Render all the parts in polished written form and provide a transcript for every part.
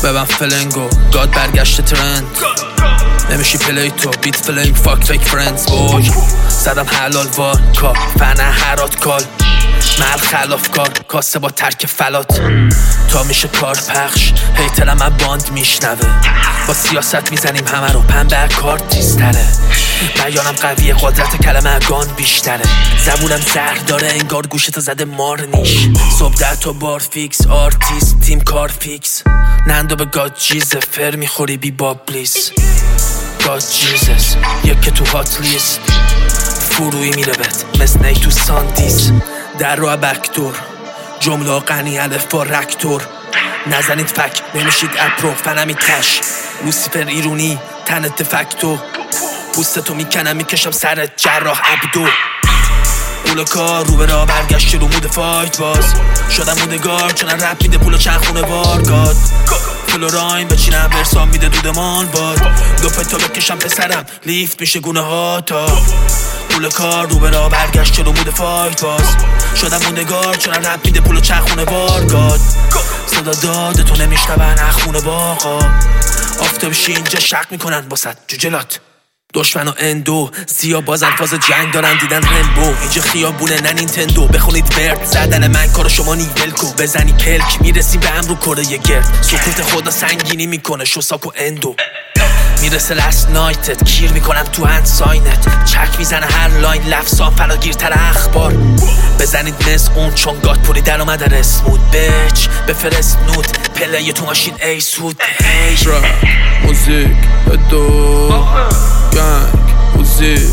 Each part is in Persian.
ببن فلنگو گاد برگشت ترند نمیشی پلیتو بیت فلیم فاک فیک فرندز بوی زدم حلال وار کار فنه هرات کال محل خلاف کار کاسه با ترک فلات تا میشه کار پخش هیترم من باند میشنوه با سیاست میزنیم همه رو پنبه کار تیزتره بیانم قویه قدرت کلمه گان بیشتره زبونم زهر داره انگار گوشتو زده مار نیش صبح 10 تا بار فیکس آرتیست تیم کار فیکس نندو به گاد جیزه فر میخوری بی باب پلیز گاد جیزس یکی تو هات لیست فروی میره بهت مثل نی تو ساندیز در رو بکدور جمله غنی الف با رکتور نزنید فک نمیشید اپرو فنمی تش لوسیفر ایرونی تنت فکتو پوستتو میکنم میکشم سرت جراح عبدو پول کار رو به راه برگشت رو مود فایت باز شدم مودگار چون رپ میده پولو چند خونه بارگاد فلوراین بچینم ورسام میده دودمان باد دوپتو بکشم پسرم لیفت میشه گونه ها تا پول کار رو به راه برگشت رو مود فایت باز شدم مودگار چون رپ میده پولو چند خونه بارگاد صدا داده تو نمیشنون اخونه باقا آفتابشی اینجا شق میکنن باسد جوجلات دشمن و اندو سیا بازن فاز جنگ دارن دیدن رمبو اینجا خیابونه نه نینتندو بخونید ورد زدن من کار شما نیول کو بزنی پلک میرسی به امرو کره گرد سکوت خدا سنگینی میکنه شوساک و اندو میرسه لست نایتت کیر میکنم تو هند ساینت چک میزنه هر لاین لفظان فراگیرتر اخبار بزنید مثل اون چون گات پولی در اومده رسمود بچ بفرست نود پلی تو ماشین ای سود رپ موزیک دو گنگ موزیک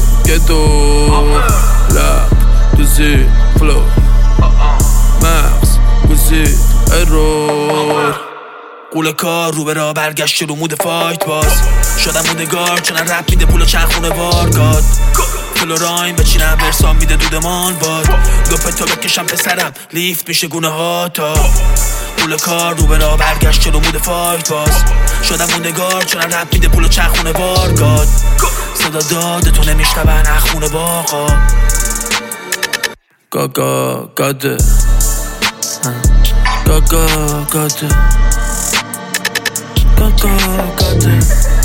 دو رپ دوزی فلو مغز موزیک ایرور قول کار رو به راه برگشت رو مود فایت باز شدم مودگار چون رپ میده پولو چند خونه بارگاد فلوراین بچینم ورسام میده دودمان باد دوپتو بکشم پسرم لیفت میشه گونه ها تا قول کار رو به راه برگشت رو مود فایت باز شدم مودگار چون رپ میده پولو چند خونه بارگاد صدا داده تو نمیشنون اخونه باقا گاگا گاده گاگا گاده گاگا گاده